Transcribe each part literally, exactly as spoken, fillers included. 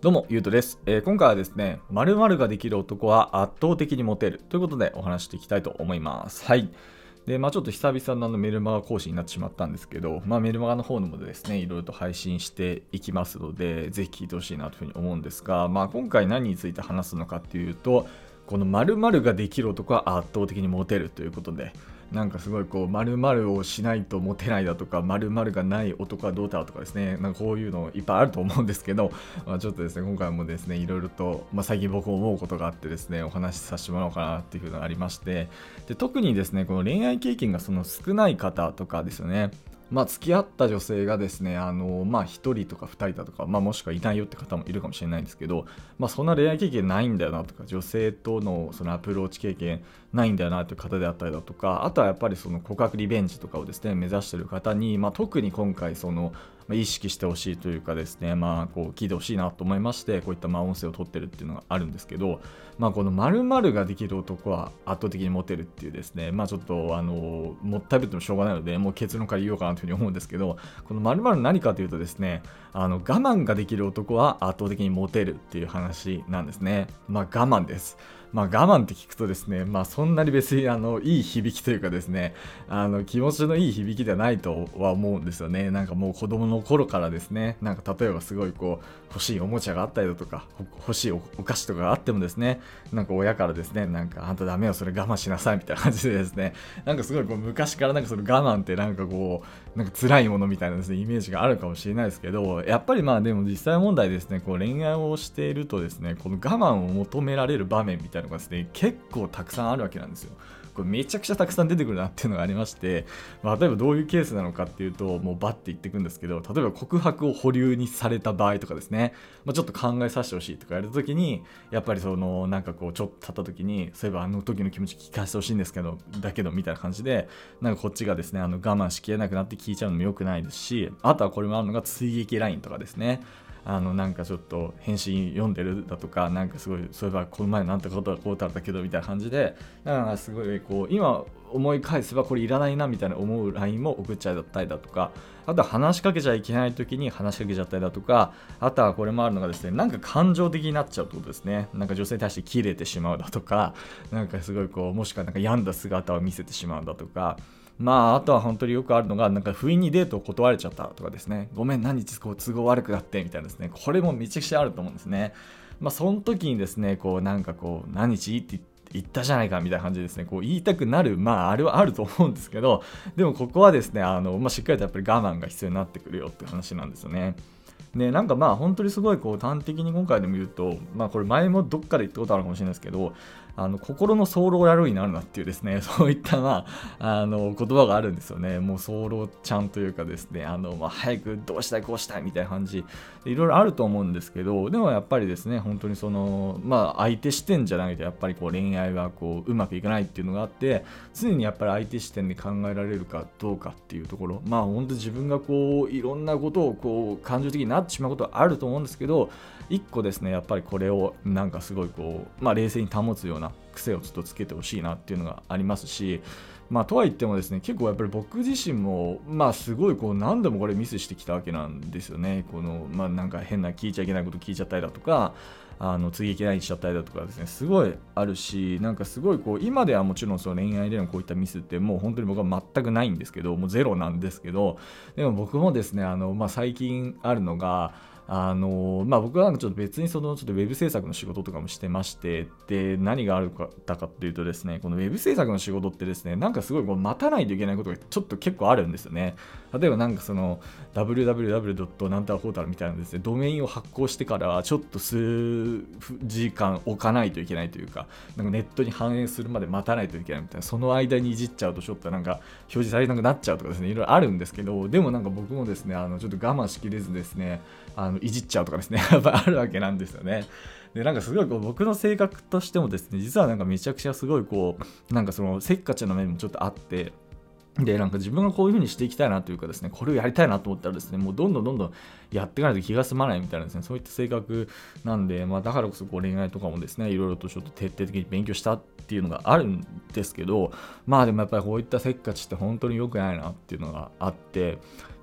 どうも、ゆうとです。えー今回はですね、〇〇ができる男は圧倒的にモテるということでお話していきたいと思います。はい。で、まあちょっと久々のあのメルマガ講師になってしまったんですけど、まあメルマガの方のもですね、いろいろと配信していきますので、ぜひ聞いてほしいなというふうに思うんですが、まあ今回何について話すのかっていうと、この〇〇ができる男は圧倒的にモテるということで、なんかすごいこう〇〇をしないとモテないだとか、〇〇がない男はどうだとかですね、なんかこういうのいっぱいあると思うんですけど、まあ、ちょっとですね今回もですねいろいろと、まあ、最近僕思うことがあってですねお話しさせてもらおうかなっていうふうのがありまして、で特にですねこの恋愛経験がその少ない方とかですよね。まあ、付き合った女性がですね、あの、まあ、ひとりとかふたりだとか、まあ、もしくはいないよって方もいるかもしれないんですけど、まあ、そんな恋愛経験ないんだよなとか、女性とのそのアプローチ経験ないんだよなという方であったりだとか、あとはやっぱりその告白リベンジとかをですね、目指している方に、まあ、特に今回その、まあ意識してほしいというかですね、まあ、こう聞いてほしいなと思いまして、こういったまあ音声を取ってるっていうのがあるんですけど、まあ、この〇〇ができる男は圧倒的にモテるっていうですね、まあちょっとあの、もったいぶってもしょうがないので、もう結論から言おうかなというふうに思うんですけど、この〇〇何かというとですね、あの我慢ができる男は圧倒的にモテるっていう話なんですね。まあ我慢です。まあ我慢って聞くとですね、まあそんなに別にあのいい響きというかですね、あの気持ちのいい響きではないとは思うんですよね。なんかもう子供の頃からですね、なんか例えばすごいこう欲しいおもちゃがあったりだとか、欲しいお菓子とかがあってもですね、なんか親からですね、なんかあんたダメよそれ我慢しなさいみたいな感じでですね、なんかすごいこう昔からなんかその我慢ってなんかこうなんか辛いものみたいなですねイメージがあるかもしれないですけど、やっぱりまあでも実際問題ですね、こう恋愛をしているとですね、この我慢を求められる場面みたいなのがですね結構たくさんあるわけなんですよ。これめちゃくちゃたくさん出てくるなっていうのがありまして、まあ、例えばどういうケースなのかっていうと、もうバッて言っていくんですけど、例えば告白を保留にされた場合とかですね、まあ、ちょっと考えさせてほしいとかやるときに、やっぱりそのなんかこうちょっと経ったときに、そういえばあの時の気持ち聞かせてほしいんですけどだけどみたいな感じで、なんかこっちがですねあの我慢しきれなくなって聞いちゃうのも良くないですし、あとはこれもあるのが追撃ラインとかですね。あのなんかちょっと返信読んでるだとか、なんかすごいそういえばこの前なんてことはこうだったけどみたいな感じで、なんかすごいこう今思い返せばこれいらないなみたいな思う ライン も送っちゃったりだとか、あとは話しかけちゃいけない時に話しかけちゃったりだとか、あとはこれもあるのがですね、なんか感情的になっちゃうってことですね。なんか女性に対してキレてしまうだとか、なんかすごいこうもしくはなんか病んだ姿を見せてしまうだとか、まあ、あとは本当によくあるのが、なんか不意にデートを断れちゃったとかですね、ごめん、何日こう都合悪くなってみたいなですね、これもめちゃくちゃあると思うんですね。まあ、その時にですね、こうなんかこう、何日って言ったじゃないかみたいな感じでですね、こう言いたくなる、まあ、あれはあると思うんですけど、でもここはですね、あの、まあ、しっかりとやっぱり我慢が必要になってくるよっていう話なんですよね。でなんかまあ本当にすごいこう端的に今回でも言うと、まあこれ前もどっかで言ったことあるかもしれないですけど、あの心の早漏野郎になるなっていうですね、そういったまああの言葉があるんですよね。もう早漏ちゃんというかですね、あのまあ早くどうしたいこうしたいみたいな感じでいろいろあると思うんですけど、でもやっぱりですね、本当にそのまあ相手視点じゃないとやっぱりこう恋愛はこううまくいかないっていうのがあって、常にやっぱり相手視点で考えられるかどうかっていうところ、まあ本当自分がこういろんなことをこう感情的になってしまうことはあると思うんですけど、一個ですねやっぱりこれをなんかすごいこう、まあ、冷静に保つような癖をちょっとつけてほしいなっていうのがありますし、まあとは言ってもですね、結構やっぱり僕自身もまあすごいこう何度もこれミスしてきたわけなんですよね。このまあなんか変な聞いちゃいけないこと聞いちゃったりだとか、あの追撃ラインしちゃったりだとかですね、すごいあるし、なんかすごいこう今ではもちろんその恋愛でのこういったミスってもう本当に僕は全くないんですけど、もうゼロなんですけど、でも僕もですねあの、まあ、最近あるのが、あのまあ、僕はちょっと別にそのちょっとウェブ制作の仕事とかもしてまして、で何があるかだかっていうとですね、このウェブ制作の仕事ってですね、なんかすごいこう待たないといけないことがちょっと結構あるんですよね。例えばなんかその ダブリューダブリューダブリュー ドット なんたらホータルみたいなですね、ドメインを発行してからちょっと数時間置かないといけないというか、なんかネットに反映するまで待たないといけないみたいな、その間にいじっちゃうとちょっとなんか表示されなくなっちゃうとかですね、いろいろあるんですけど、でもなんか僕もですね、あのちょっと我慢しきれずですね、あのいじっちゃうとかですねやっぱあるわけなんですよね。でなんかすごいこう僕の性格としてもですね、実はなんかめちゃくちゃすごいこうなんかそのせっかちな面もちょっとあって、でなんか自分がこういう風にしていきたいなというかですね、これをやりたいなと思ったらですね、もうどんどんどんどんやっていかないと気が済まないみたいなですね、そういった性格なんで、まあ、だからこそこう恋愛とかもですね、いろいろとちょっと徹底的に勉強したっていうのがあるんですけど、まあでもやっぱりこういったせっかちって本当に良くないなっていうのがあって、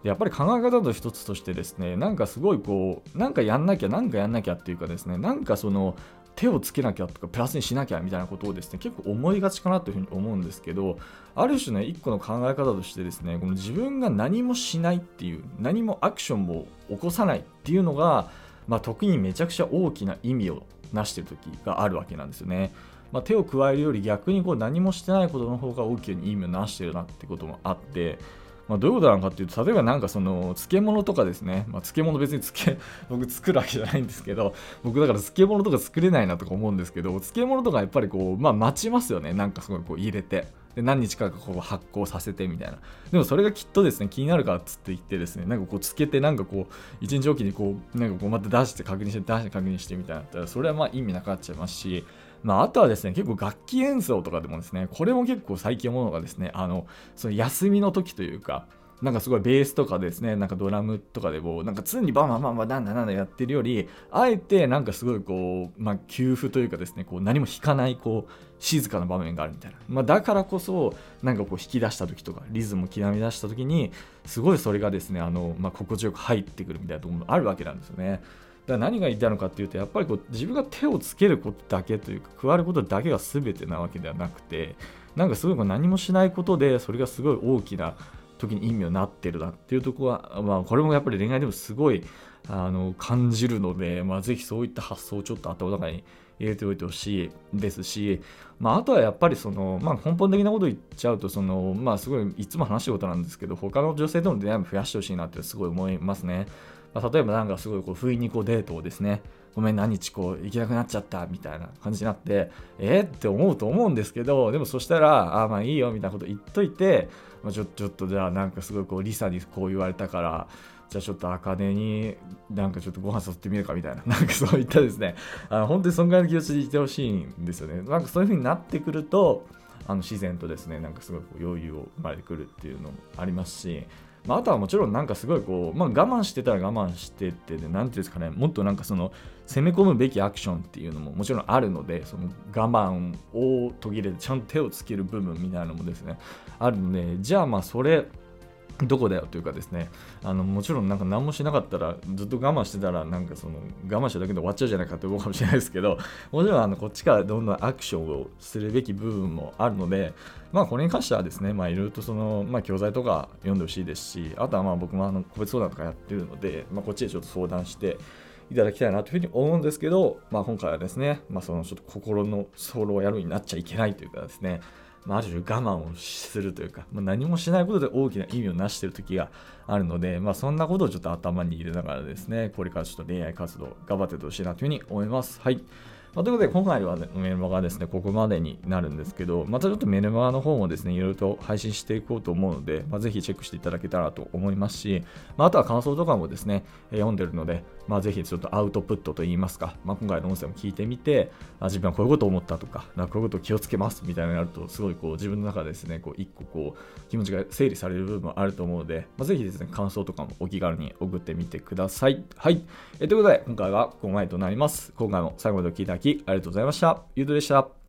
でやっぱり考え方の一つとしてですね、なんかすごいこう、なんかやんなきゃ、なんかやんなきゃっていうかですね、なんかその、手をつけなきゃとか、プラスにしなきゃみたいなことをですね、結構思いがちかなというふうに思うんですけど、ある種ね、一個の考え方としてですね、この自分が何もしないっていう、何もアクションを起こさないっていうのが、まあ、時にめちゃくちゃ大きな意味をなしている時があるわけなんですよね。まあ、手を加えるより逆にこう何もしてないことの方が大きな意味をなしているなってこともあって、まあ、どういうことなのかっていうと、例えばなんかその漬物とかですね、まあ、漬物別につけ僕作るわけじゃないんですけど、僕だから漬物とか作れないなとか思うんですけど、漬物とかやっぱりこう、まあ、待ちますよね。なんかすごいこう入れて。で何日かこう発酵させてみたいな。でもそれがきっとですね、気になるからっつって言ってですね、なんかこうつけて、なんかこう一日おきにこうなんかこうまた出して確認して出して確認してみたいなったら、それはまあ意味なくなっちゃいますし、まあ、あとはですね、結構楽器演奏とかでもですね、これも結構最近思うのがですね、あのその休みの時というか、なんかすごいベースとかですね、なんかドラムとかでも、なんか常にバンバンバンバンなんだなんだやってるより、あえてなんかすごいこう、まあ、休符というかですね、こう何も弾かないこう静かな場面があるみたいな。まあ、だからこそ、なんかこう引き出した時とか、リズムを刻み出した時に、すごいそれがですね、あの、まあ、心地よく入ってくるみたいなところもあるわけなんですよね。だから何が言いたいのかっていうと、やっぱりこう自分が手をつけることだけというか、加えることだけが全てなわけではなくて、なんかすごいこう何もしないことで、それがすごい大きな時に意味をなってるなっていうところは、まあ、これもやっぱり恋愛でもすごいあの感じるので、まあ、ぜひそういった発想をちょっと頭の中に入れておいてほしいですし、まあ、あとはやっぱりその、まあ、根本的なこと言っちゃうとその、まあ、すごいいつも話したことなんですけど、他の女性との出会いも増やしてほしいなってすごい思いますね。まあ、例えばなんかすごいこう不意にこうデートをですね、ごめん何日こう行けなくなっちゃったみたいな感じになって、えー、って思うと思うんですけど、でもそしたら、あまあいいよみたいなこと言っといて、まあ、ちょちょっとじゃあなんかすごいこうリサにこう言われたから、じゃあちょっと茜になんかちょっとご飯誘ってみるかみたいな、なんかそういったですね、あの本当にそんぐらいの気持ちでいてほしいんですよね。なんかそういう風になってくると、あの自然とですね、なんかすごいこう余裕を生まれてくるっていうのもありますし、まあ、あとはもちろんなんかすごいこう、まあ、我慢してたら我慢してって、なんていうんですかね、もっとなんかその攻め込むべきアクションっていうのももちろんあるので、その我慢を途切れてちゃんと手をつける部分みたいなのもですね、あるので、じゃあまあそれ、どこだよというかですね、あのもちろんなんか何もしなかったら、ずっと我慢してたら、なんかその我慢しただけで終わっちゃうじゃないかって思うかもしれないですけど、もちろんあのこっちからどんどんアクションをするべき部分もあるので、まあこれに関してはですね、まあいろいろとその、まあ教材とか読んでほしいですし、あとはまあ僕もあの個別相談とかやってるので、まあこっちでちょっと相談していただきたいなというふうに思うんですけど、まあ今回はですね、まあそのちょっと心のソロをやるようになっちゃいけないというかですね、まあ、ある種我慢をするというか、まあ、何もしないことで大きな意味をなしている時があるので、まあ、そんなことをちょっと頭に入れながらですね、これからちょっと恋愛活動頑張っててほしいなというふうに思います。はい。まあ、ということで、今回は、ね、メルマガですね、ここまでになるんですけど、またちょっとメルマガの方もですね、いろいろと配信していこうと思うので、まあ、ぜひチェックしていただけたらと思いますし、まあ、あとは感想とかもですね、えー、読んでるので、まあ、ぜひちょっとアウトプットといいますか、まあ、今回の音声も聞いてみて、あ自分はこういうことを思ったとか、なんかこういうことを気をつけますみたいなのがあると、すごいこう自分の中でですね、こう一個こう気持ちが整理される部分もあると思うので、まあ、ぜひですね、感想とかもお気軽に送ってみてください。はい。えー、ということで、今回はここまでとなります。今回も最後までお聞きいただきありがとうございました。ゆうとでした。